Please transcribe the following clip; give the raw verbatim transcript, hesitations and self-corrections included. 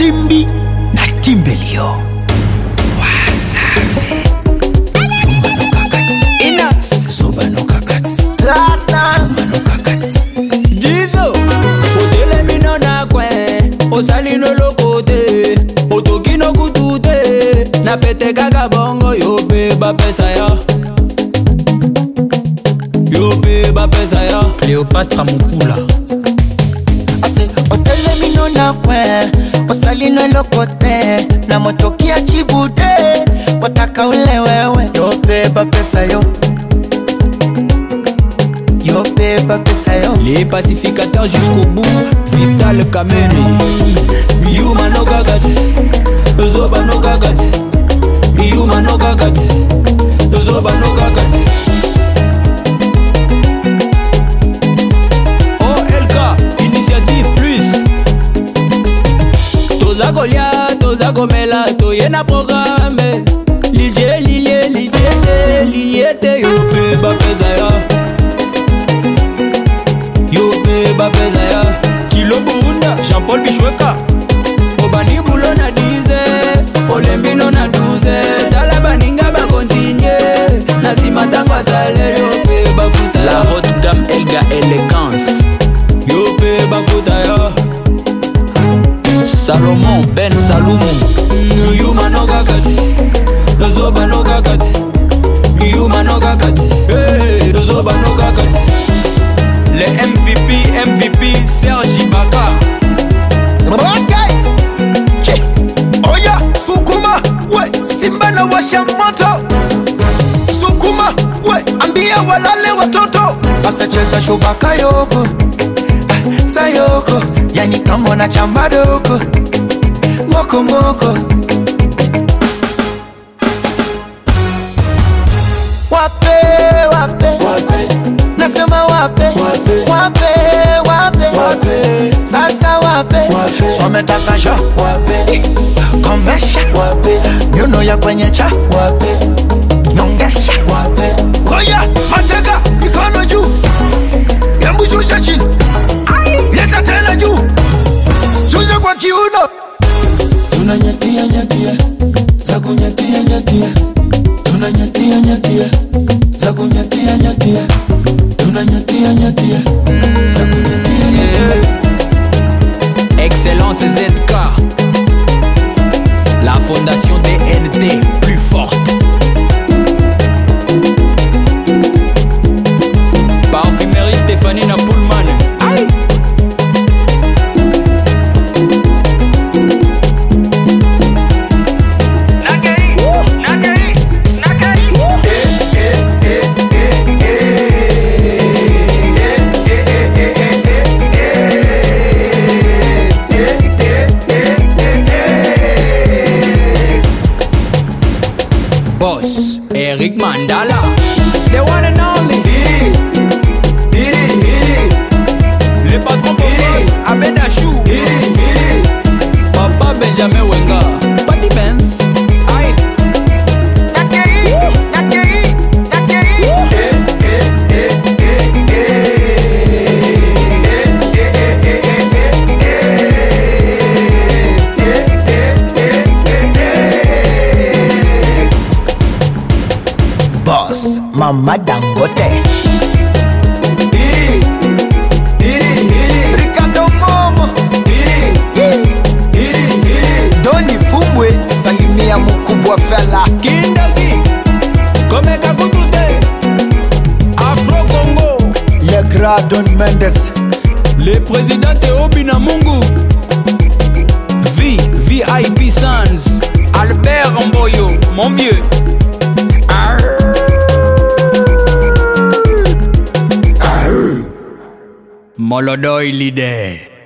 Timbi na Timbelio. Wasafi. Yumba no kakati. Inax. Zoba no kakati. Lata. Yumba no kakati. Jizo. Otele mino na kwe. Osali no lokote. Otoki no kutute. Na pete kaka bongo. Yo beba pesa ya. Yo beba pesa ya. Cléopatra Mukula. Ase otele mino na kwe. Osali no lokote. Na motoki ya chibude. Wataka ule wewe. Yo beba pesa yo. Yo beba pesa yo. Les pacificateurs jusqu'au bout. Vital Kameni. Yuma no gagati. Zoba no gagati. Yuma no gagati. Zoba no gagati. O L K Initiative Plus. Toza Golia, Toza Gomela, Toyena programme. Lilie, lilie, lilie, lilie, yo beba pesa ya. Yo beba pesa ya. Kilo Burunda, Jean-Paul Bichweka. Obani Bulo na dize, Olembino na douze. Dala baninga ba continue. Nasima tangwa sale, yo beba futa. La haute gamme Elga Elegance. Yo beba futa ya. Salomon Ben Salomon. Yuma no gagati. Zoba no gagati. Yuma no gagati. Hey, Zoba no gagati. Les M V P, M V P, Sergi Baka. Okay. Chi. Oya, Sukuma, we, Simba na washa moto. Sukuma, we, ambia walale watoto. Asa cheza shubaka yoko. Ah, sayoko. Yani kama na chamba doko. Moko moko. Wape, wape, wape. Nasema wape, wape, wape, wape, wape. Sasa wape, wape. Swametaka sha, wape. Komesha, wape. Nyuno ya kwenye cha, wape. Nyongesha, wape. Oya, mateka, mikono juu. Yambu shusha chini. Leta tena juu. Shusha kwa kiuno. Tunanyatia nyatia, za kunyatia nyatia. Tunanyatia nyatia, za kunyatia nyatia. Tunanyatia nyatia, za kunyatia nyatia. Excellence Z K. La fondation D N T plus forte. Parfumerie Stéphanie Napoulman. Aïe. Boss, Eric Mandala, the one and only. Diri, Diri, Diri. Le patron boss, Abedachou. Diri, Diri. Papa Benjamin Wenga, Patty Benz. Aïe. Nakeri, Nakeri, Nakeri. Boss, Mama Dangote. Diri, Diri, Diri. Ricardo Momo. Diri, Diri, Diri. Doni Fumwe, salimia mkubwa fella. Kindaki, Komeka Kutute. Afro Congo. Le Grand Don Mendes. Le président Théo Binamungu. V, V I P Sans. Albert Mboyo, mon vieux. Molodoy leader.